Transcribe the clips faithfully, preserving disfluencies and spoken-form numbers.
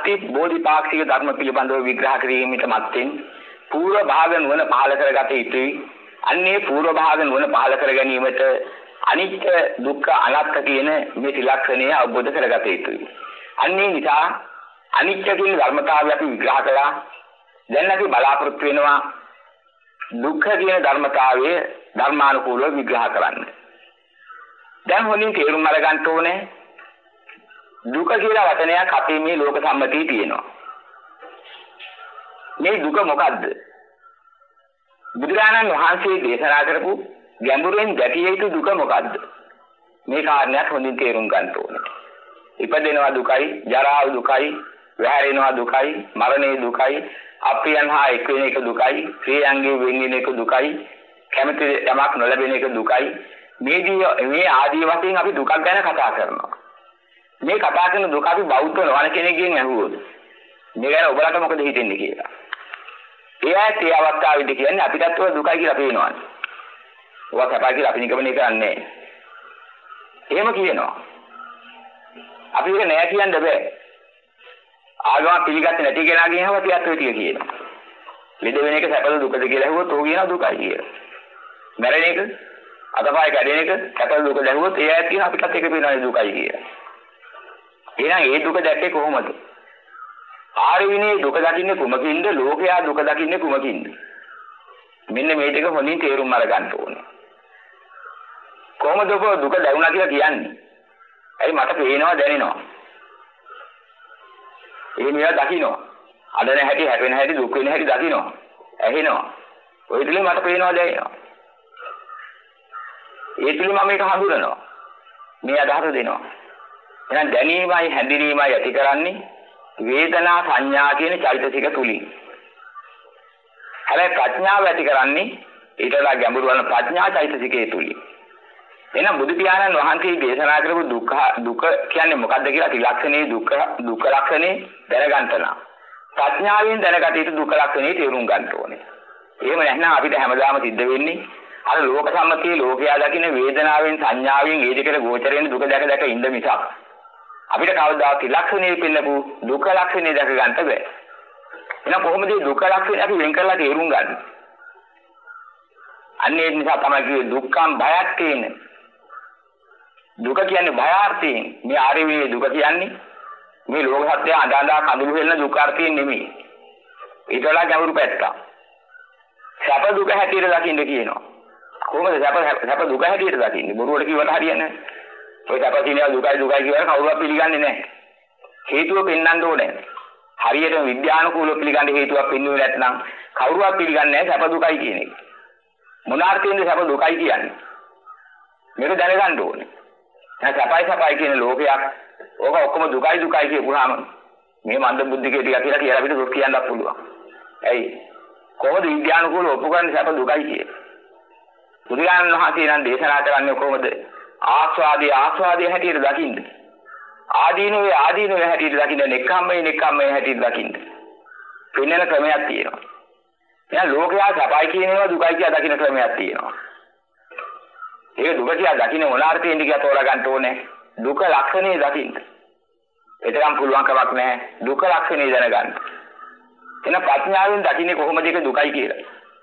සත්‍ය බෝධිපාක්ෂික ධර්ම පිළිබඳව විග්‍රහ කිරීමට මත්තෙන් පූර්ව භාග නුවණ පහළ කරගත යුතුයි. අන්නේ පූර්ව භාග නුවණ පහළ කර ගැනීමට අනිත්‍ය දුක්ඛ අනාත්ම කියන මේ ත්‍රිලක්ෂණය අවබෝධ කරගත යුතුයි. අන්නේ නිසා අනිත්‍ය කියන ධර්මතාවය අපි විග්‍රහ කළා. දැන් අපි බලාපොරොත්තු වෙනවා දුක්ඛ කියන ධර්මතාවය ධර්මානුකූලව විග්‍රහ කරන්න. දැන් හොලින් තේරුම් අරගන්න ඕනේ දුක කියලා වචනයක් අපේ මේ ලෝක සම්මතියේ තියෙනවා. මේ දුක මොකද්ද? බුදුරජාණන් වහන්සේ දේශනා කරපු ගැඹුරෙන් දැකිය යුතු දුක මොකද්ද? මේ කාරණයක් හොඳින් තේරුම් ගන්න ඕනේ. ඉපදෙනවා දුකයි, ජරාව දුකයි, වැහැරෙනවා දුකයි, මරණය දුකයි, අප්‍රියයන් හා එක් වෙන එක දුකයි, ප්‍රියයන්ගේ වෙන් වෙන එක දුකයි, කැමති යමක් නොලැබෙන එක දුකයි. මේදී මේ ආදී වශයෙන් අපි දුකක් ගැන කතා කරනවා. මේ කතා කරන දුක අපි බෞද්ධ නොවන කෙනෙක්ගෙන් අහුවොත් මේ ගැන ඔබලට මොකද හිතෙන්නේ කියලා. එයාට ඒ අවස්ථාවේදී කියන්නේ අපිටත් ඔය දුකයි කියලා පේනවානේ. ඔවා කතා කියලා අපි නිගමනය කරන්නේ නැහැ. එහෙම කියනවා. අපි ඒක නෑ කියන්න බෑ. ආගම පිළිගත්තේ නැති කෙනාගෙන් අහුවත් එයාත් ඔය ටික කියනවා. ලෙඩ වෙන එක සැපද දුකද කියලා අහුවොත් ਉਹ කියනවා දුකයි කියලා. මැරෙන එක අතපය කැඩෙන එක සැපද දුකද අහුවොත් එයාත් කියනවා අපිටත් ඒක පේනවා දුකයි කියලා. එහෙනම් ඒ දුක දැක්කේ කොහොමද? ආර්ය විනී දුක දකින්නේ කුමකින්ද? ලෝකයා දුක දකින්නේ කුමකින්ද? මෙන්න මේ ටික හොඳින් තේරුම් අරගන්න ඕනේ. කොහොමද ඔබ දුක දැනුණා කියලා කියන්නේ? ඇයි මට පේනවා දැනෙනවා. ඒ මේවා දකින්නවා. අඬන හැටි, හැපෙන හැටි, දුක් වෙන හැටි දකින්නවා. ඇහෙනවා. ඔය තුලින් මට පේනවා දැනෙනවා. ඒ තුලින් මම මේක හඳුනනවා. මේ අදහස දෙනවා. එහෙනම් දැනීමයි හැඳිනීමයි ඇති කරන්නේ වේදනා සංඥා කියන චෛතසික තුලින්. හැබැයි ප්‍රඥාව ඇති කරන්නේ ඊටලා ගැඹුරු වන ප්‍රඥා චෛතසිකයේ තුලින්. එහෙනම් බුදු පියාණන් වහන්සේ දේශනා කරපු දුක දුක කියන්නේ මොකක්ද කියලා ත්‍රිලක්ෂණේ දුක දුක ලක්ෂණේ දැනගන්න නම් ප්‍රඥාවෙන් දැනගත යුතු දුක ලක්ෂණේ තේරුම් ගන්න ඕනේ. එහෙම නැත්නම් අපිට හැමදාම සිද්ධ වෙන්නේ අර ලෝක සම්මතියේ ලෝකයා දකින්න වේදනාවෙන් සංඥාවෙන් ඒ දෙකට ගෝචරයෙන් දුක දැක දැක ඉන්න මිසක් අපිට කවදාවත් ත්‍රිලක්ෂණේ පින්නපු දුක ලක්ෂණේ දැක ගන්න බෑ. එහෙනම් කොහොමද මේ දුක ලක්ෂණේ අපි වෙන් කරලා තේරුම් ගන්න? අන්නේ නිසා තමයි කිව්වේ දුක්ඛම් බයක් තියෙන. දුක කියන්නේ බයාර්ථයෙන්. මේ ආර්ය විනී දුක කියන්නේ මේ ලෝක සත්‍ය අඳාඳා කඳුළු වෙන දුකාර්ථයෙන් නෙමෙයි. ඊට වඩා ගැඹුරු පැත්තක්. සැප දුක හැටියට දකින්න කියනවා. කොහොමද සැප සැප දුක හැටියට දකින්නේ? බොරුවට කිව්වට හරියන්නේ නැහැ. ඔය සැප තියෙනවා දුකයි දුකයි කියලා කවුරුවත් පිළිගන්නේ නැහැ. හේතුව පෙන්වන්න ඕනේ. හරියට විද්‍යානුකූලව පිළිගන්න හේතුවක් පෙන්වුවේ නැත්නම් කවුරුවත් පිළිගන්නේ නැහැ සැප දුකයි කියන එක. මොන අර්ථයෙන්ද සැප දුකයි කියන්නේ? මේක දැනගන්න ඕනේ. දැන් සැපයි සැපයි කියන ලෝකයක් ඕක ඔක්කොම දුකයි දුකයි කියපුවාම මේ මන්ද බුද්ධිකේ ටික කියලා කියලා අපිට දුක් කියන්නත් පුළුවන්. ඇයි? කොහොමද විද්‍යානුකූලව ඔප්පු කරන්නේ සැප දුකයි කියන්නේ? බුදුරජාණන් වහන්සේ නම් දේශනා කරන්නේ කොහොමද? ආස්වාදී ආස්වාදී හැටියට දකින්න. ආදීනවේ ආදීනවේ හැටියට දකින්න. නෙක්ඛම්මේ නෙක්ඛම්මේ හැටියට දකින්න. පින්නන ක්‍රමයක් තියෙනවා. එහෙනම් ලෝකයා සපයි කියන ඒවා දුකයි කියලා දකින්න ක්‍රමයක් තියෙනවා. ඒක දුක කියලා දකින්න මොන අර්ථයෙන්ද කියලා තෝරා ගන්න ඕනේ. දුක ලක්ෂණේ දකින්න. ඒතරම් පුළුවන් කමක් නැහැ. දුක ලක්ෂණේ දැනගන්න. එන ප්‍රඥාවෙන් දකින්නේ කොහොමද ඒක දුකයි කියලා.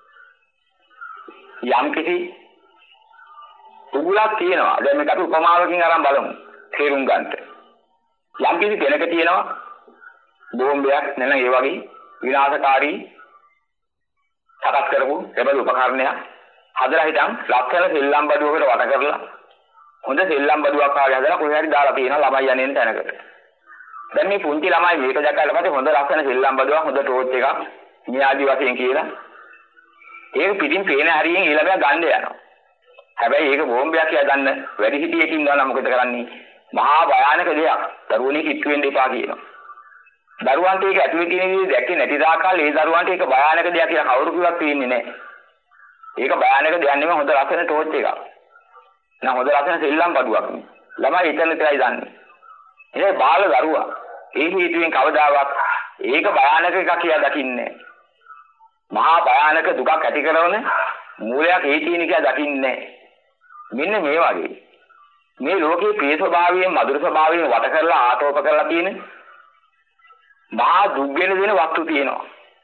යම් කිසි උගුලක් තියෙනවා. දැන් මේක අපි උපමාවකින් අරන් බලමු. තේරුම් ගන්නට. යම් කිසි දෙනක තියෙනවා බෝම්බයක් නැත්නම් ඒ වගේ විනාශකාරී සකස් කරපු එබඳු උපකරණයක් හදලා හිටන් ලක්ෂණ සෙල්ලම් බඩුවකට වට කරලා හොඳ සෙල්ලම් බඩුවක් ආගේ හදලා කොහේ හරි දාලා තියෙනවා ළමයි යන්නේ තැනකට. දැන් මේ පුංචි ළමයි මේක දැක්කලා පස්සේ හොඳ ලක්ෂණ සෙල්ලම් බඩුවක් හොඳ ටෝච් එකක් මේ ආදි වශයෙන් කියලා ඒක පිටින් පේන හරියෙන් ඊළඟට ගන්න යනවා. හැබැයි ඒක බෝම්බයක් කියලා ගන්න වැඩි හිටියෙකින් ඉන්නවා මොකද කරන්නේ? මහා භයානක දෙයක්. දරුවනේ කිට්ටු වෙන්න එපා කියනවා. දරුවන්ට ඒක ඇතුලේ තියෙන දේ දැක්කේ නැති දාකාල ඒ දරුවන්ට ඒක භයානක දෙයක් කියලා කවුරු කිව්වත් පේන්නේ නැහැ. ඒක භයානක දෙයක් නෙමෙයි හොඳ ලස්සන ටෝච් එකක්. නෑ හොඳ ලස්සන සෙල්ලම් බඩුවක්. ළමයි ඉතින් විතරයි දන්නේ. ඒ බාල දරුවා ඒ හේතුවෙන් කවදාවත් ඒක භයානක එකක් කියලා දකින්නේ මහා භයානක දුකක් ඇති කරන මූලයක් ඒ තියෙන කියලා දකින්නේ මෙන්න මේ වගේ මේ ලෝකේ ප්‍රිය ස්වභාවයෙන් මధుර ස්වභාවයෙන් වට කරලා ආටෝප කරලා තියෙන මහා දුක් ගෙන දෙන වස්තු තියෙනවා.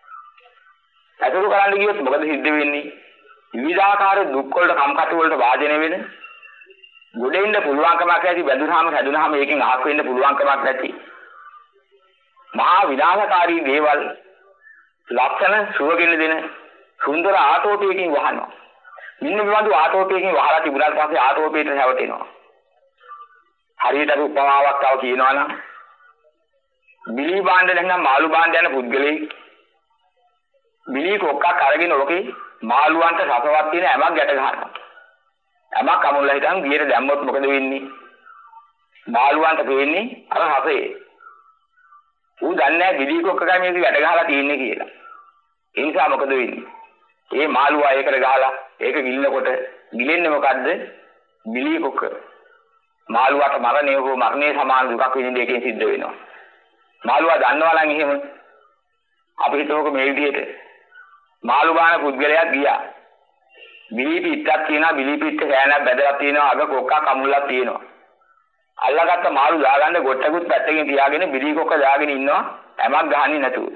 අතුරු කරන්න ගියොත් මොකද සිද්ධ වෙන්නේ? විවිධාකාර දුක් වලට කම්කටොළු වලට වාදනය වෙන. ගොඩෙන්න පුළුවන්කමක් නැති බැඳුනහම හැදුනහම ඒකෙන් අහක් වෙන්න පුළුවන්කමක් නැති. මහා විනාශකාරී දේවල් ලක්ෂණ සුවගෙන දෙන සුන්දර ආටෝපයකින් වහනවා. මෙන්න මේ වගේ ආටෝපයකින් වහලා තිබුණාට පස්සේ ආටෝපයට හැවටෙනවා. හරියට අපි උපමාවක් තව කියනවා නම් බිලි බාණ්ඩ නැත්නම් මාළු බාණ්ඩ යන පුද්ගලෙක් බිලි කොක්කක් අරගෙන ඔකේ මාළුවන්ට රසවත් තියෙන ඇමක් ගැට ගන්නවා. ඇමක් අමුල්ලා හිටන් ගියට දැම්මොත් මොකද වෙන්නේ? මාළුවන්ට පේන්නේ අර රසය. ඌ දන්නේ නැහැ බිලි කොක්කක මේක ගැට ගහලා තියෙන්නේ කියලා. ඒ නිසා මොකද වෙන්නේ? ඒ මාළුවා ඒකට ගහලා ඒක ගිලිනකොට ගිලෙන්නේ මොකද්ද? බිලි කොක්ක. මාළුවාට මරණය හෝ මරණය සමාන දුකක් විඳින්න එකෙන් සිද්ධ වෙනවා. මාළුවා දන්නවා නම් එහෙම අපි හිතුවක මේ විදිහට මාළු බාන පුද්ගලයා ගියා. බිලි පිටක් තියෙනවා, බිලි පිට සෑනක් බැදලා තියෙනවා, අග කොක්කක් අමුල්ලක් තියෙනවා. අල්ලගත්ත මාළු දාගන්න ගොට්ටකුත් පැත්තකින් තියාගෙන බිලි කොක්ක දාගෙන ඉන්නවා, හැමක් ගහන්නේ නැතුව.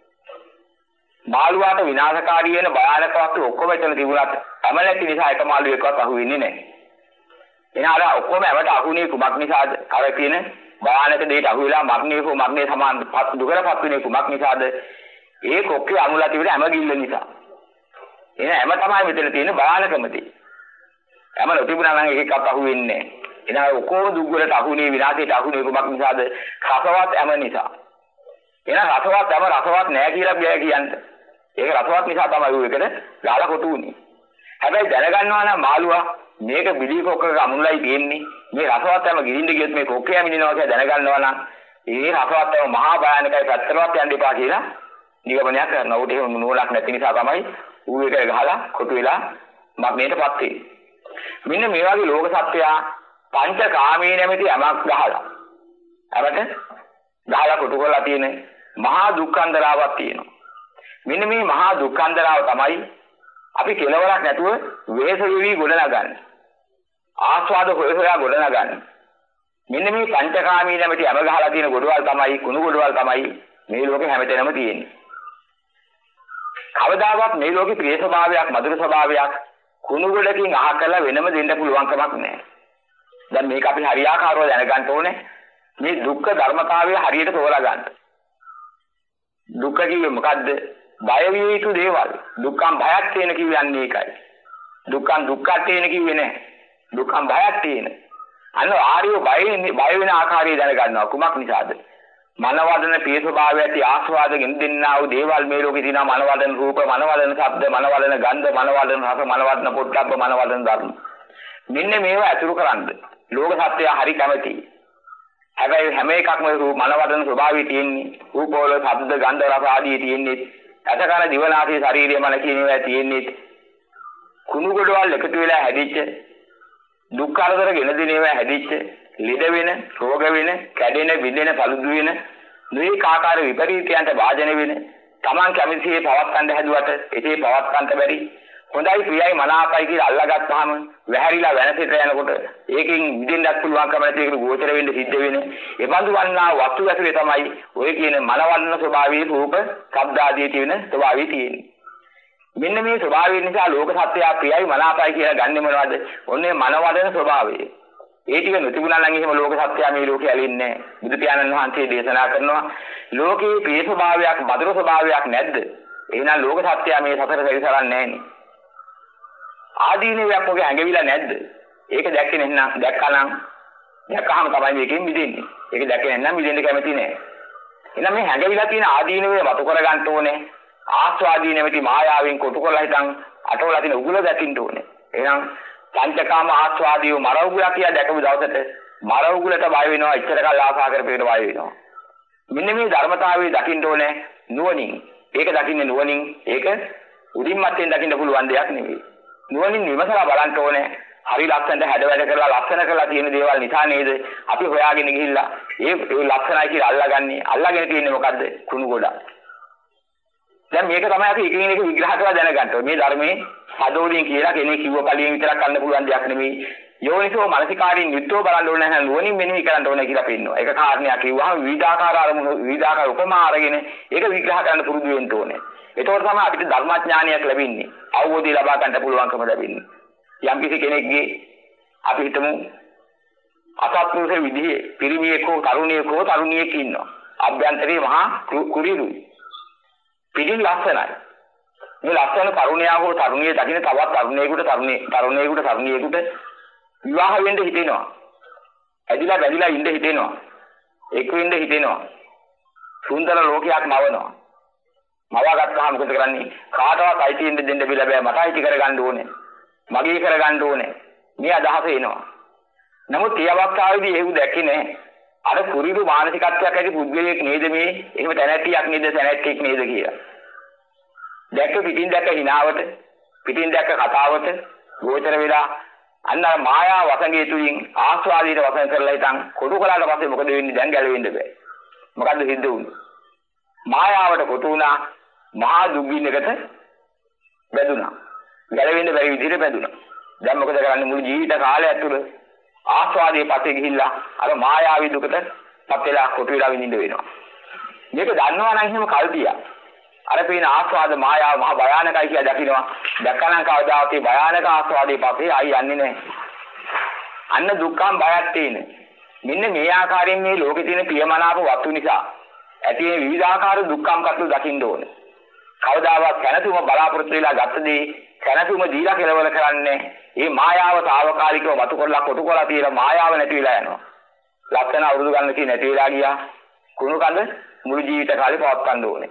මාළුවාට විනාශකාරී වෙන භයානක වස්තු ඔක්කොම එතන තිබුණත් හැම නැති නිසා එක මාළුවෙක්වත් අහු වෙන්නේ නැහැ. එහෙනම් අර ඔක්කොම හැමට අහුනේ කුමක් නිසාද? අර කියන භයානක දෙයට අහු වෙලා මරණය හෝ මරණය සමාන දුකටපත් වෙන්නේ කුමක් නිසාද? ඒ කොක්කේ අමුලා තිබෙන හැම ගිල්ල නිසා. එහෙනම් හැම තමයි මෙතන තියෙන භයානකම දේ. හැම නොතිබුණා නම් එකෙක්වත් අහු වෙන්නේ නැහැ. එහෙනම් ඔක්කොම දුක් වලට අහුනේ විනාශයට අහුනේ කුමක් නිසාද? රසවත් හැම නිසා. එහෙනම් රසවත් හැම රසවත් නැහැ කියලා බෑ කියන්නේ. ඒක රසවත් නිසා තමයි ඌ එකට ගාලා කොටු උනේ. හැබැයි දැනගන්නවා නම් මාළුවා මේක බිලි කොක්කක අමුණලයි තියෙන්නේ. මේ රසවත් හැම ගිරින්ද ගියොත් මේ කොක්කේ යමිනවා කියලා දැනගන්නවා නම් ඒ රසවත් හැම මහා භයානකයි පැත්තරවත් යන්න එපා කියලා නිගමනයක් කරනවා. ඌට එහෙම නුවණක් නැති නිසා තමයි ඌ එකට ගහලා කොටු වෙලා මරණයටපත් වෙන්නේ. මෙන්න මේ වගේ ලෝක සත්‍යය පංචකාමී නැමැති යමක් ගහලා අපට ගහලා කොටු කරලා තියෙන මහා දුක්ඛන්දරාවක් තියෙනවා. මෙන්න මේ මහා දුක්ඛන්දරාව තමයි අපි කෙලවරක් නැතුව වෙහෙස වෙවි ගොඩනගන්නේ. ආස්වාද හොය හොයා ගොඩනගන්නේ. මෙන්න මේ පංචකාමී නැමැති යම ගහලා තියෙන ගොඩවල් තමයි කුණු ගොඩවල් තමයි මේ ලෝකේ හැමතැනම තියෙන්නේ. කවදාවත් මේ ලෝකේ ප්‍රිය ස්වභාවයක් මధుර ස්වභාවයක් කුණු ගොඩකින් අහ කරලා වෙනම දෙන්න පුළුවන් කමක් නැහැ. දැන් මේක අපි හරියාකාරව දැනගන්න ඕනේ. මේ දුක්ඛ ධර්මතාවය හරියට තෝරා ගන්න. දුක්ඛ කිව්වේ මොකද්ද? බය විය යුතු දේවල්. දුක්ඛම් භයක් තියෙන කියන්නේ ඒකයි. දුක්ඛම් දුක්ඛත් තියෙන කිව්වේ නැහැ. දුක්ඛම් භයක් තියෙන. අන්න ආර්යෝ බය බය වෙන ආකාරය දැනගන්නවා. කුමක් නිසාද? මනවදන පිය ස්වභාවය ඇති ආස්වාදයෙන් දෙන්නා වූ දේවල් මේ ලෝකේ තියෙනවා. මනවදන රූප, මනවදන ශබ්ද, මනවදන ගන්ධ, මනවදන රස, මනවදන පොට්ටබ්බ, මනවදන ධර්ම. මෙන්න මේවා අතුරු කරන්ද. ලෝක සත්‍යය හරි කැමැති. හැබැයි හැම එකක්ම රූප මනවදන ස්වභාවය තියෙන්නේ. රූපවල ශබ්ද, ගන්ධ, රස ආදී තියෙන්නේ. අතකන දිවනාසී ශරීරය මන කියන ඒවා තියෙන්නේ. කුණු ගොඩවල් එකතු වෙලා හැදිච්ච දුක් කරදර ගෙන දෙන ඒවා හැදිච්ච ලෙඩ වෙන, රෝග වෙන, කැඩෙන, බිඳෙන, පළුදු වෙන, මේ ආකාර විපරීතයන්ට වාජන වෙන, Taman කැමතිසේ පවත්තන්න හැදුවට ඒකේ පවත්තන්න බැරි. හොඳයි ප්‍රියයි මනාපයි කියලා අල්ලගත්තාම වැහැරිලා වෙනසෙට යනකොට ඒකෙන් මිදෙන්නත් පුළුවන්කම නැති ඒකට ගෝචර වෙන්න සිද්ධ වෙන. ඒ බඳු වන්නා වස්තු ඇතුලේ තමයි ඔය කියන මනවන්න ස්වභාවයේ රූප, ශබ්ද ආදී තියෙන ස්වභාවය තියෙන්නේ. මෙන්න මේ ස්වභාවය නිසා ලෝක සත්‍යය ප්‍රියයි මනාපයි කියලා ගන්නෙ මොනවද? ඔන්නේ මනවදන ස්වභාවය. ඒ ටික නොතිබුණා නම් එහෙම ලෝක සත්‍යය මේ ලෝකේ ඇලෙන්නේ නැහැ. බුදු පියාණන් වහන්සේ දේශනා කරනවා ලෝකේ ප්‍රිය ස්වභාවයක්, මధుර ස්වභාවයක් නැද්ද? එහෙනම් ලෝක සත්‍යය මේ සතර සැරිසරන්නේ නැහෙනි. ආදීනයක් ඔගේ ඇඟවිලා නැද්ද? ඒක දැක්කේ නැත්නම් දැක්කනම් දැක්කහම තමයි මේකෙන් මිදෙන්නේ. ඒක දැක්කේ නැත්නම් මිදෙන්න කැමති නෑ. එහෙනම් මේ ඇඟවිලා තියෙන ආදීනවේ වතු කර ගන්න ඕනේ. ආස්වාදී නැමැති මායාවෙන් කොටු කරලා හිටන් අටවලා තියෙන උගුල දැකින්න ඕනේ. එහෙනම් පංචකාම ආස්වාදීව මර උගුලා කියලා දැකපු දවසට මර උගුලට බය වෙනවා, ඉච්ඡර කල් ආසා කරපේට බය වෙනවා. මෙන්න මේ ධර්මතාවය දකින්න ඕනේ නුවණින්. ඒක දකින්නේ නුවණින්. ඒක උඩින් මැත්තෙන් දකින්න පුළුවන් දෙයක් නෙවෙයි. නුවණින් විමසලා බලන්න ඕනේ. හරි ලස්සනට හැඩ වැඩ කරලා ලස්සන කරලා තියෙන දේවල් නිසා නේද අපි හොයාගෙන ගිහිල්ලා ඒ ඒ ලස්සනයි කියලා අල්ලාගන්නේ. අල්ලාගෙන තියෙන්නේ මොකද්ද? කුණු ගොඩක්. දැන් මේක තමයි අපි එකින් එක විග්‍රහ කරලා දැනගන්න ඕනේ. මේ ධර්මයේ පදෝලින් කියලා කෙනෙක් කිව්ව කලින් විතරක් ගන්න පුළුවන් දෙයක් නෙමෙයි. යෝනිසෝ මානසිකාරින් යුක්තව බලන්න ඕනේ නැහැ නුවණින් මෙනෙහි කරන්න ඕනේ කියලා පෙන්නනවා. ඒක කාරණයක් කිව්වහම විවිධාකාර අරමුණු විවිධාකාර උපමා අරගෙන ඒක විග්‍රහ කරන්න පුරුදු වෙන්න ඕනේ. ඒතකොට තමයි අපිට ධර්මඥානයක් ලැබෙන්නේ. අවබෝධය ලබා ගන්න පුළුවන්කම ලැබෙන්නේ. යම්කිසි කෙනෙක්ගේ අපි හිතමු අසත්පුරුෂ විදිහේ පිරිමියෙක් හෝ තරුණියෙක් හෝ තරුණියෙක් ඉන්නවා. අභ්‍යන්තරේ මහා කුරිරුයි. පිටින් ලස්සනයි. මේ ලස්සන තරුණයා හෝ තරුණිය දකින්න තවත් තරුණයෙකුට තරුණිය තරුණයෙකුට තරුණියෙකුට විවාහ වෙන්න හිතෙනවා. ඇදිලා බැඳිලා ඉන්න හිතෙනවා. එක් වෙන්න හිතෙනවා. සුන්දර ලෝකයක් මවනවා. මවා ගත්තාම මොකද කරන්නේ? කාටවත් අයිති වෙන්න දෙන්න බෑ බෑ මට අයිති කරගන්න ඕනේ. මගේ කරගන්න ඕනේ. මේ අදහස එනවා. නමුත් ඒ අවස්ථාවේදී එහෙම දැක්කේ නැහැ. අර කුරිරු මානසිකත්වයක් ඇති පුද්ගලයෙක් නේද මේ? එහෙම තැනැත්තියක් නේද තැනැත්තෙක් නේද කියලා. දැක්ක පිටින් දැක්ක හිනාවට, පිටින් දැක්ක කතාවට ගෝචර වෙලා අන්න මායා වසඟය තුලින් ආස්වාදීට වසඟ කරලා ඉතින් කොටු කළාට පස්සේ මොකද වෙන්නේ? දැන් ගැලවෙන්න බෑ. මොකද්ද සිද්ධ වුනේ? මායාවට කොටු වුණා, මහා දුක්ගින්නකට බැඳුණා. ගැලවෙන්න බැරි විදිහට බැඳුණා. දැන් මොකද කරන්නේ? මුළු ජීවිත කාලය ඇතුළත ආස්වාදයේ පස්සේ ගිහිල්ලා අර මායාවී දුකට පත් වෙලා කොටු වෙලා විඳින්න වෙනවා. මේක දන්නවා නම් එහෙම කල්පියා. අර පේන ආස්වාද මායාව මහ භයානකයි කියලා දකින්නවා. දැක්කනම් කවදාවත් මේ භයානක ආස්වාදයේ පස්සේ ආයි යන්නේ නැහැ. අන්න දුක්ඛම් බයක් තියෙන. මෙන්න මේ ආකාරයෙන් මේ ලෝකේ තියෙන ප්‍රියමනාප වස්තු නිසා ඇති වෙන විවිධාකාර දුක්ඛම් කටු දකින්න ඕනේ. කවදාවත් කැනතුම බලාපොරොත්තු වෙලා ගත්තදී කැනතුම දීලා කෙලවර කරන්නේ මේ මායාව తాවකාලිකව වතු කරලා කොටු කරලා තියෙන මායාව නැති වෙලා යනවා. ලක්ෂණ අවුරුදු ගන්න කී නැති වෙලා ගියා. කුණු කඳ මුළු ජීවිත කාලේ පවත් ගන්න ඕනේ.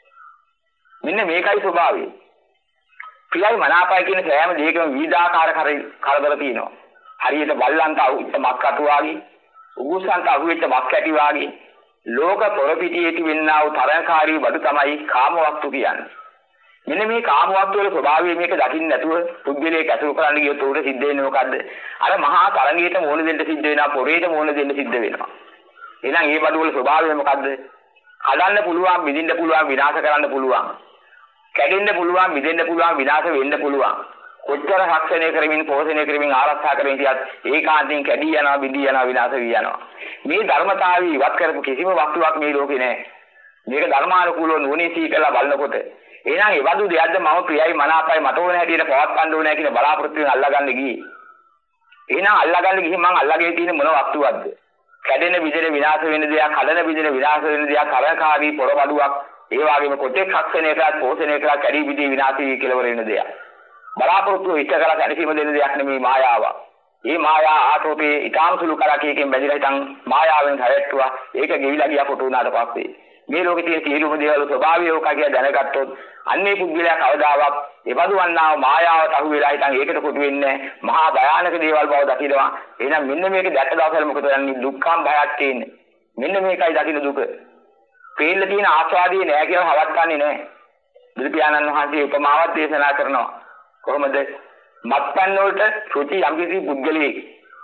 මෙන්න මේකයි ස්වභාවය. ප්‍රියයි මනාපයි කියන සෑම දෙයකම විවිධාකාර කරදර තියෙනවා. හරියට බල්ලන්ට අහුවෙච්ච මස් කටු වාගේ, උගුස්සන්ට අහුවෙච්ච මස් කැටි වාගේ ලෝක පොරපිටියේ තිබෙනා වූ තරංකාරී බඩු තමයි කාම වස්තු කියන්නේ. මෙන්න මේ කාම වස්තු වල ස්වභාවය මේක දකින්න නැතුව පුද්ගලයෙක් ඇසුරු කරන්න ගියොත් උඩ සිද්ධ වෙන්නේ මොකද්ද? අර මහා තරංගයට මොන දෙන්න සිද්ධ වෙනවා, පොරේට මොන දෙන්න සිද්ධ වෙනවා. එහෙනම් මේ බඩු වල ස්වභාවය මොකද්ද? හදන්න පුළුවන්, මිදින්න පුළුවන්, විනාශ කරන්න පුළුවන්. කැඩෙන්න පුළුවන්, මිදෙන්න පුළුවන්, විනාශ වෙන්න පුළුවන්. කොච්චර රක්ෂණය කරමින්, පෝෂණය කරමින්, ආරක්ෂා කරමින් තියත් ඒකාන්තයෙන් කැඩී යනවා, බිඳී යනවා, විනාශ වී යනවා. මේ ධර්මතාවය ඉවත් කරපු කිසිම වස්තුවක් මේ ලෝකේ නැහැ. මේක ධර්මානුකූලව නුවණින් සීකලා බලනකොට එහෙනම් ඒ වදු දෙයක්ද මම ප්‍රියයි මනාපයි මට ඕන හැටියට පවත් ගන්න ඕනේ කියන බලාපොරොත්තු වෙන අල්ලගන්න ගියේ. එහෙනම් අල්ලගන්න ගිහින් මං අල්ලගේ තියෙන මොන වස්තුවක්ද? කැඩෙන, බිඳෙන, විනාශ වෙන දෙයක්, හදන, බිඳෙන, විනාශ වෙන දෙයක්, කරකාරී පොරබඩුවක්, ඒ වගේම කොටෙක් රක්ෂණය කරලා, පෝෂණය කරලා, කැඩී බිඳී විනාශ වී කෙලවර වෙන දෙයක්. බලාපොරොත්තු ඉෂ්ට කරලා දැනීම දෙන දෙයක් නෙමෙයි මායාව. මේ මායා ආටෝපේ ඊටාම සුළු කරකයකින් බැඳිලා හිටන් මායාවෙන් හැරෙට්ටුවා. ඒක ගෙවිලා ගියා කොට උනාට පස්සේ. මේ ලෝකේ තියෙන සියලුම දේවල් ස්වභාවය ඕක කියලා දැනගත්තොත් අන්නේ පුද්ගලයා කවදාවත් එබඳු වන්නා මායාවට අහු වෙලා හිටන් ඒකට කොට වෙන්නේ මහා භයානක දේවල් බව දකිනවා. එහෙනම් මෙන්න මේක දැක්ක දවසල මොකද කරන්නේ? දුක්ඛම් භයක් තියෙන්නේ. මෙන්න මේකයි දකින්න දුක. පේන්න තියෙන ආස්වාදියේ නෑ කියලා හවත්න්නේ නෑ. බුදු පියාණන් වහන්සේ උපමාවක් දේශනා කරනවා. කොහොමද? මත්පැන් වලට සුචි යම්කිසි පුද්ගලයෙක්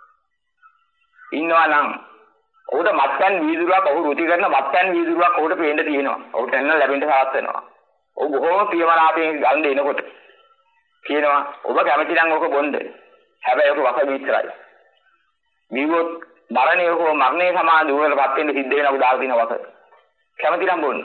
ඉන්නවා නම් ඔහුට මත්පැන් වීදුරුවක් ඔහු රුචි කරන මත්පැන් වීදුරුවක් ඔහුට පේන්න තියෙනවා. ඔහුට එන්න ලැබෙන්න සාර්ථක වෙනවා. ඔහු බොහෝම ප්‍රියමනාපයෙන් ගන්න එනකොට කියනවා ඔබ කැමති නම් ඔක බොන්න. හැබැයි ඔක වස විතරයි. මේවොත් මරණය හෝ මරණය සමාන දුරවලපත් වෙන්න සිද්ධ වෙන උදාහරණ දින වස. කැමති නම් බොන්න.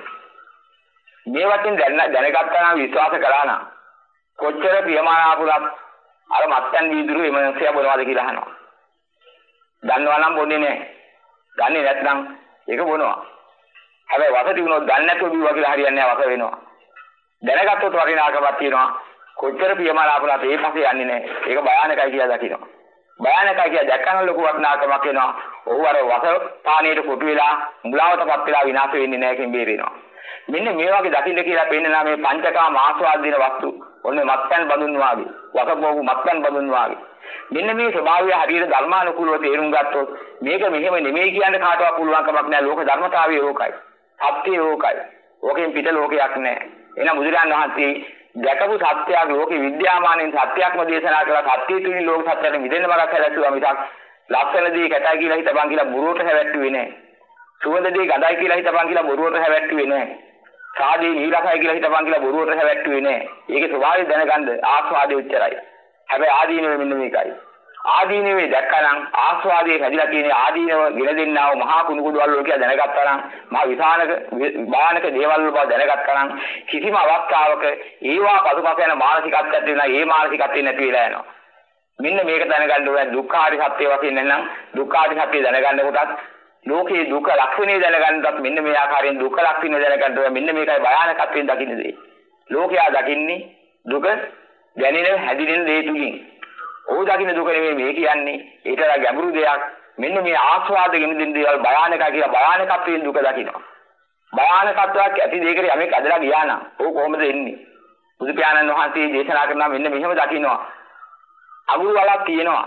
මේ වටින් දැන දැනගත්තා නම් විශ්වාස කළා නම් කොච්චර ප්‍රියමනාපුලත් අර මත්පැන් වීදුරු එමන්සියා බොනවාද කියලා අහනවා. දන්නවා නම් බොන්නේ නැහැ. දන්නේ නැත්නම් ඒක බොනවා. හැබැයි වස තිබුණොත් දන්නේ නැතුව බිව්වා කියලා හරියන්නේ නැහැ වස වෙනවා. දැනගත්තොත් වරිණාකමක් තියෙනවා. කොච්චර ප්‍රියමනාපුලත් ඒ පස්සේ යන්නේ නැහැ. ඒක භයානකයි කියලා දකිනවා. භයානකයි කියලා දැක්කම ලොකු වටිනාකමක් වෙනවා. ඔහු අර වස පානීයට කොටු වෙලා මුලාවටපත් වෙලා විනාශ වෙන්නේ නැහැ කියන බේරෙනවා. මෙන්න මේ වගේ දකින්න කියලා පෙන්නනා මේ පංචකාම ආස්වාද දින වස්තු ඔන්නේ මත්පැන් බඳුන් වාගේ වසබෝගු මත්පැන් බඳුන් වාගේ මෙන්න මේ ස්වභාවය හරියට ධර්මානුකූලව තේරුම් ගත්තොත් මේක මෙහෙම නෙමෙයි කියන්න කාටවත් පුළුවන් කමක් නැහැ. ලෝක ධර්මතාවය ඕකයි. සත්‍යය ඕකයි. ඕකෙන් පිට ලෝකයක් නැහැ. එහෙනම් බුදුරජාණන් වහන්සේ දැකපු සත්‍යයක් ලෝකේ විද්‍යාමානෙන් සත්‍යයක්ම දේශනා කළා. සත්‍ය තුලින් ලෝක සත්‍යයට මිදෙන්න මරක් හැලැස්සුවා මිසක් ලක්ෂණ දී කැටයි කියලා හිතපන් කියලා බොරුවට හැවැට්ටුවේ නැහැ. සුවඳ දී ගඳයි කියලා හිතපන් කියලා බොරුවට හැවැට්ටුවේ නැහැ. සාදී නීලකයි කියලා හිතපන් කියලා බොරුවට හැවැට්ටුවේ නැහැ. ඒකේ ස්වභාවය දැනගන්න ආස්වාදයේ උච්චරයි. හැබැයි ආදීනෙ මෙන්න මේකයි. ආදීනවේ දැක්කනම් ආස්වාදයේ හැදිලා තියෙන ආදීනව ගෙන දෙන්නා වූ මහා කුණු කුඩු වල කියලා දැනගත්තා නම් මහා විසානක භයානක දේවල් වල බව දැනගත්තා නම් කිසිම අවස්ථාවක ඒවා පසුපස යන මානසිකත්වයක් තියෙනවා. ඒ මානසිකත්වෙ නැති වෙලා යනවා. මෙන්න මේක දැනගන්න ඕනේ දුක්ඛාරි සත්‍ය වශයෙන් නැත්නම් දුක්ඛාරි සත්‍ය දැනගන්න කොටත් ලෝකේ දුක ලක්ෂණය දැනගන්නත් මෙන්න මේ ආකාරයෙන් දුක ලක්ෂණය දැනගන්න ඕනේ. මෙන්න මේකයි භයානකත්වයෙන් දකින්න දේ. ලෝකයා දකින්නේ දුක දැනෙන හැදිරෙන දේ තුලින්. ඔහු දකින්න දුක නෙමෙයි මේ කියන්නේ. ඒතරම් ගැඹුරු දෙයක්. මෙන්න මේ ආස්වාදගෙන දෙන දේවල් භයානකයි කියලා භයානකත්වයෙන් දුක දකිනවා. භයානකත්වයක් ඇති දෙයකට යමෙක් ඇදලා ගියා නම් ਉਹ කොහොමද එන්නේ? බුදු පියාණන් වහන්සේ දේශනා කරනවා මෙන්න මෙහෙම දකින්නවා. අගුරු වලක් තියෙනවා.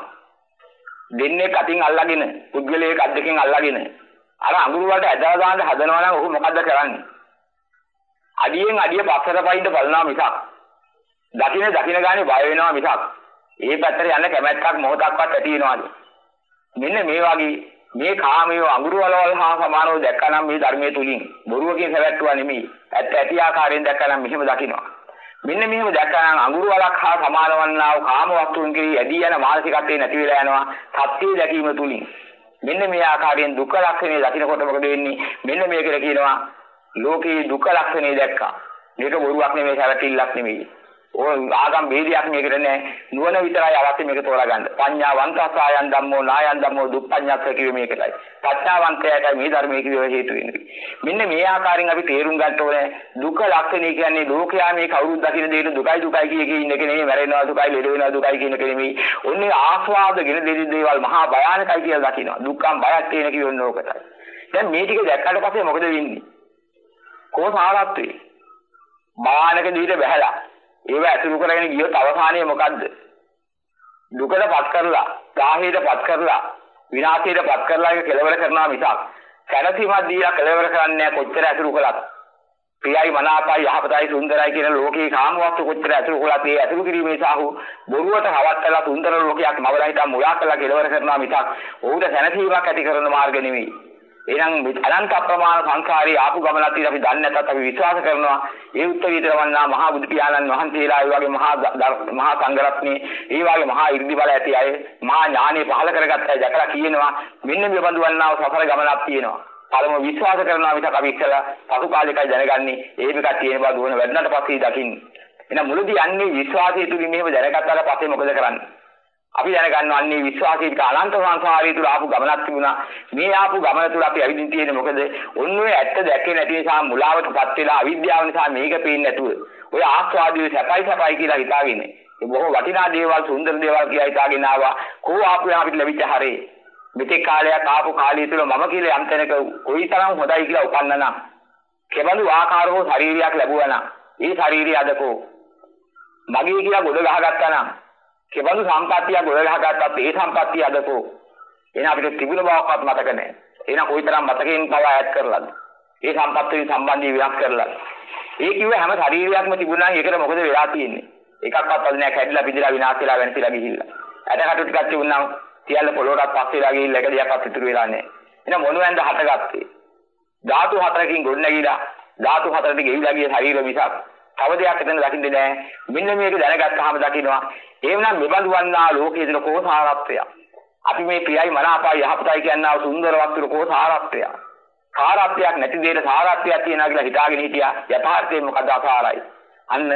දෙන්නේ කටින් අල්ලගෙන පුද්ගලයේ කඩකින් අල්ලගෙන අර අඟුරු වලට ඇදලා දාන්න හදනවා නම් ඔහු මොකද්ද කරන්නේ? අඩියෙන් අඩිය පස්සට පයින්ද බලනවා මිසක් දකින්න දකින්න ගානේ බය වෙනවා මිසක් ඒ පැත්තට යන්න කැමැත්තක් මොහොතක්වත් ඇති වෙනවද? මෙන්න මේ වගේ මේ කාමයේ අඟුරු වලවල් හා සමානව දැක්කනම් මේ ධර්මයේ තුලින් බොරුවකින් හැවැට්ටුවා නෙමෙයි ඇත්ත ඇති ආකාරයෙන් දැක්කනම් මෙහෙම දකින්නවා. මෙන්න මෙහෙම දැක්කනම් අඟුරු වලක් හා සමාන වන්නා වූ කාම වස්තුන් කෙරෙහි ඇදී යන මානසිකත්වයේ නැති වෙලා යනවා. සත්‍ය දැකීම තුලින් මෙන්න මේ ආකාරයෙන් දුක්ඛ ලක්ෂණය දකිනකොට මොකද වෙන්නේ? මෙන්න මේකට කියනවා ලෝකේ දුක්ඛ ලක්ෂණය දැක්කා. මේක බොරුවක් නෙමෙයි හැවැටිල්ලක් නෙමෙයි. ඕ ආගම් ભેදයක් මේකට නෑ. නුවණ විතරයි අවශ්‍ය මේක තෝරගන්න. පඤ්ඤාවන්තසායන් ධම්මෝ නායන් ධම්මෝ දුප්පඤ්ඤාත්ත කිව්වේ මේකයි. ප්‍රඥාවන්තයාට මේ ධර්මයේ කිව්ව හේතු වෙන්නේ. මෙන්න මේ ආකාරයෙන් අපි තේරුම් ගන්න ඕනේ දුක්ඛ ලක්ෂණය කියන්නේ ලෝකයා මේ කවුරුත් දකින දෙයට දුකයි දුකයි කිය කිය ඉන්න එක නෙමෙයි, මැරෙනවා දුකයි, ලෙඩ වෙනවා දුකයි කියන එක නෙමෙයි. ඔන්නේ ආස්වාදගෙන දෙන දේවල් මහා භයානකයි කියලා දකිනවා. දුක්ඛම් බයක් තියෙන කියෝන්න ඕකටයි. දැන් මේ ටික දැක්කට පස්සේ මොකද වෙන්නේ? කොහොසාරත්වේ භයානක දෙයට බහැලා ඒව ඇතුළු කරගෙන ගියොත් අවසානයේ මොකද්ද? දුකටපත් කරලා, ගාහේටපත් කරලා, විනාශයටපත් කරලා ඒක කෙලවර කරනවා මිසක් සැනසීමක් දීලා කෙලවර කරන්නේ කොච්චර ඇතුළු කළත්. ප්‍රියයි මනාපයි යහපතයි සුන්දරයි කියන ලෝකේ කාම වස්තු කොච්චර ඇතුළු කළත් ඒ ඇතුළු කිරීමේ සාහු බොරුවට හවත්තලා සුන්දර ලෝකයක් මවලා හිටා මුලා කළා කෙලවර කරනවා මිසක් ඔහුට සැනසීමක් ඇති කරන මාර්ග නෙවෙයි. එහෙනම් අනන්ත අප්‍රමාණ සංඛාරී ආපු ගමනක් තියෙන අපි දන්නේ නැත්නම් අපි විශ්වාස කරනවා ඒ උත්තරීතර වන්නා මහා බුදු පියාණන් වහන්සේලා ඒ වගේ මහා මහා සංඝරත්නයේ ඒ වගේ මහා 이르දි බල ඇති අය මහා ඥානෙ පහල කරගත්ත අය දැකලා කියනවා මෙන්න මේ බඳු වන්නා සසර ගමනක් තියෙනවා. පළමු විශ්වාස කරනවා මිසක් අපි ඉස්සලා පසු කාලෙකයි දැනගන්නේ ඒ මේක තියෙන බව දුවන වැඩනට පස්සේ දකින්නේ. එහෙනම් මුලදී යන්නේ විශ්වාසය තුලින් මෙහෙම දැනගත්තාට පස්සේ මොකද කරන්නේ? අපි දැනගන්නවා අන්නේ විශ්වාසීක අනන්ත සංසාරී තුල ආපු ගමනක් තිබුණා. මේ ආපු ගමන තුල අපි ඇවිදින් තියෙන්නේ මොකද? ඔන්න ඔය ඇත්ත දැක්කේ නැති නිසා මුලාවටපත් වෙලා අවිද්‍යාව නිසා මේක පේන්නේ නැතුව ඔය ආස්වාදයේ සැපයි සැපයි කියලා හිතාගෙන ඒ බොහෝ වටිනා දේවල් සුන්දර දේවල් කියලා හිතාගෙන ආවා. කෝ ආපු අපිට ලැබිච්ච හැරේ මෙතෙක් කාලයක් ආපු කාලය තුල මම කියලා යම් තැනක කොයිතරම් හොඳයි කියලා උපන්නනම් කෙබඳු ආකාරව ශරීරයක් ලැබුවා නම් ඒ ශරීරය අදකෝ මගේ කියලා ගොඩ ගහගත්තා නම් කෙබඳු සම්පත්තිය ගොඩ ගහගත්තත් ඒ සම්පත්තිය අදකෝ එන අපිට තිබුණ බවක්වත් මතක නැහැ. එන කොයිතරම් මතකයෙන් පව ඈඩ් කරලාද ඒ සම්පත්තිය සම්බන්ධී වෙනස් කරලා ඒ කිව්ව හැම ශරීරයක්ම තිබුණා නම් ඒකට මොකද වෙලා තියෙන්නේ? එකක්වත් අද නැහැ කැඩිලා පිටිලා විනාශ වෙලා වෙනතිලා ගිහිල්ලා. ඇටකටු ටිකක් තිබුණා නම් සියල්ල පොළොවටත් පස්සේලා ගිහිල්ලා එක දෙයක්වත් ඉතුරු වෙලා නැහැ. එහෙනම් මොනවෙන්ද හටගත්තේ? ධාතු හතරකින් ගොඩනැගිලා ධාතු හතරට ගෙවිලා ගිය ශරීර මිසක් තව දෙයක් එතන දකින්නේ නැහැ. මෙන්න මේක දැනගත්තාම දකින්නවා. එහෙනම් මෙබඳු වන්නා ලෝකයේ දින කෝසාරත්වය. අපි මේ ප්‍රියයි මනාපයි යහපතයි කියනවා සුන්දර වස්තු කෝසාරත්වය. සාරත්වයක් නැති දෙයක සාරත්වයක් තියනවා කියලා හිතාගෙන හිටියා. යථාර්ථයෙන් මොකද අසාරයි? අන්න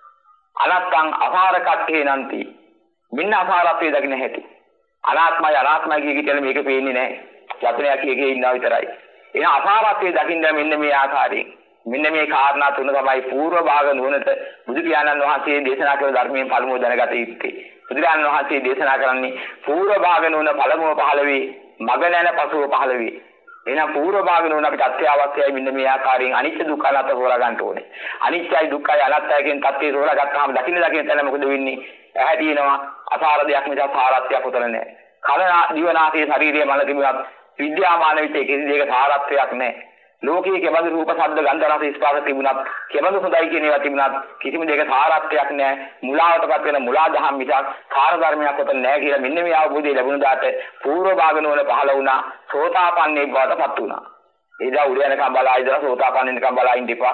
අනත්තං අසාරකත්වේ නන්ති. මෙන්න අසාරත්වය දකින්න හැටි. අනාත්මයි අනාත්මයි කිය කිය මේක පේන්නේ නැහැ. යතනයක් එකේ ඉන්නවා විතරයි. එහෙනම් අසාරත්වය දකින්න මෙන්න මේ ආකාරයෙන් මෙන්න මේ කාරණා තුන තමයි పూర్ව භාග නුවණට බුදු පියාණන් වහන්සේ දේශනා කළ ධර්මයෙන් පළමුව දැනගත යුත්තේ. බුදුරජාණන් වහන්සේ දේශනා කරන්නේ పూర్ව භාග නුවණ පළමුව පහළ වේ, මග නැන පසුව පහළ වේ. එහෙනම් పూర్ව භාග නුවණ අපිට අත්‍යවශ්‍යයි. මෙන්න මේ ආකාරයෙන් අනිත්‍ය දුක්ඛ අනාත්ම හොරා ගන්න ඕනේ. අනිත්‍යයි දුක්ඛයි අනාත්තයි කියන தත්ත්වය හොරා ගත්තාම දකින්න දකින්න තැන මොකද වෙන්නේ? ඇහැ තියෙනවා අසාර දෙයක් නිසා සාරත්වයක් උතර නැහැ. කන දිවනාසයේ ශරීරයේ මන තිබුණත් විද්‍යාමාන විට කිසි දෙයක සාරත්වයක් නැහැ. ලෝකයේ කෙබඳු රූප ශබ්ද ගන්ධ රස ස්පර්ශ තිබුණත් කෙබඳු හොඳයි කියන ඒවා තිබුණත් කිසිම දෙයක සාරත්වයක් නැහැ. මුලාවටපත් වෙන මුලා දහම් මිසක් කාර ධර්මයක් උතන නැහැ කියලා මෙන්න මේ අවබෝධය ලැබුණ දාට పూర్ව භාග නුවණ පහළ වුණා. සෝතාපන්නේ බවටපත් වුණා. එදා උඩ යනකම් බලා ඉඳලා සෝතාපන්න වෙනකම් බලා ඉන්න එපා.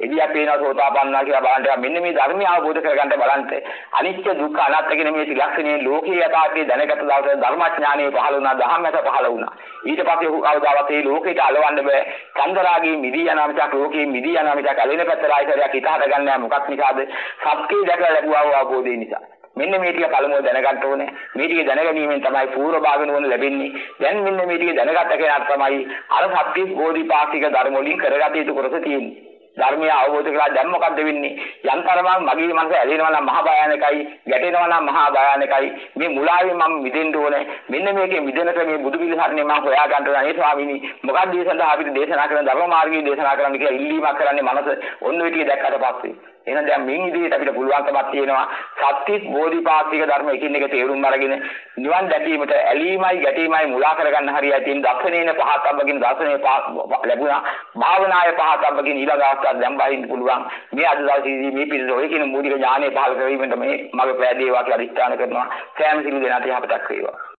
එදියා පේනවා සෝතාපන්නා කියලා බලන්න. මෙන්න මේ ධර්මය අවබෝධ කරගන්න බලන්න. අනිත්‍ය දුක්ඛ අනාත්ම කියන මේ ත්‍රිලක්ෂණයේ ලෝකයේ යථාර්ථය දැනගත දවසේ ධර්මඥානෙ පහළ වුණා, ධම්මස පහළ වුණා. ඊට පස්සේ අවදාවත් මේ ලෝකයට අලවන්න බෑ. චන්දරාගී මිදී යනවා මිසක් ලෝකයේ මිදී යනවා මිසක් ඇලෙන පැත්තට ආයතරයක් හිත හදගන්නේ නැහැ. මොකක් නිසාද? සත්‍යය දැකලා ලැබුවා අවබෝධය නිසා. මෙන්න මේ ටික පළමුව දැනගන්න ඕනේ. මේ ටික දැනගැනීමෙන් තමයි පූර්ව භාග නුවණ ලැබෙන්නේ. දැන් මෙන්න මේ ටික දැනගත්ත කෙනාට තමයි අර සත්‍ය බෝධිපාක්ෂික ධර්ම වලින් කරගත යුතු කොටස තියෙන්නේ. ධර්මය අවබෝධ කරලා දැන් මොකද්ද වෙන්නේ? යන්තරමක් මගේ මනස ඇලෙනවා නම් මහා භයානකයි, ගැටෙනවා නම් මහා භයානකයි. මේ මුලාවෙන් මම මිදෙන්න ඕනේ. මෙන්න මේකේ මිදෙන ක්‍රමයේ බුදු පිළිසරණේ මම හොයා ගන්න ඕනේ. ඒ ස්වාමීනි මොකක්ද මේ සඳහා අපිට දේශනා කරන ධර්ම මාර්ගයේ දේශනා කරන්න කියලා ඉල්ලීමක් කරන්නේ මනස ඔන්න ඔය ටික දැක්කට පස්සේ. එහෙනම් දැන් මේ ඉදිරියට අපිට පුළුවන්කමක් තියෙනවා සත්‍විස් බෝධිපාක්ෂික ධර්ම එකින් එක තේරුම් අරගෙන නිවන් දැකීමට ඇලීමයි ගැටීමයි මුලා කරගන්න හරියයි තියෙන දර්ශනේන පහතබ්බකින් දර්ශනේ ලැබුණා භාවනායේ පහතබ්බකින් ඊළඟ අවස්ථාව දැන් බහින්න පුළුවන් මේ අද දවසේදී මේ පිළිසෝ ඒ කියන මූලික ඥානය පහළ කිරීමෙන් මේ මගේ ප්‍රයදේවා කියලා අධිෂ්ඨාන කරනවා සෑම සිළු දෙනාට යහපතක් වේවා.